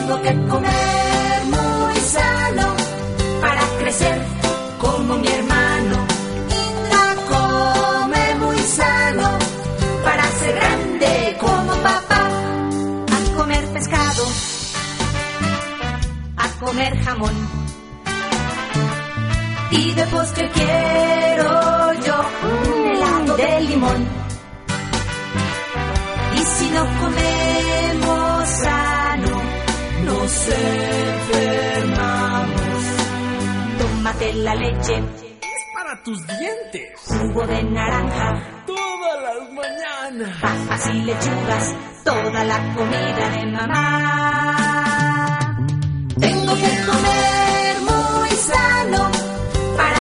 Tengo que comer muy sano para crecer como mi hermano. Indra come muy sano para ser grande como papá. A comer pescado, a comer jamón. Y de postre quiero yo un helado de limón. Y si no comemos sano, nos enfermamos. Tómate la leche, es para tus dientes. Jugo de naranja, Todas las mañanas. papas y lechugas, toda la comida de mamá. Tengo que comer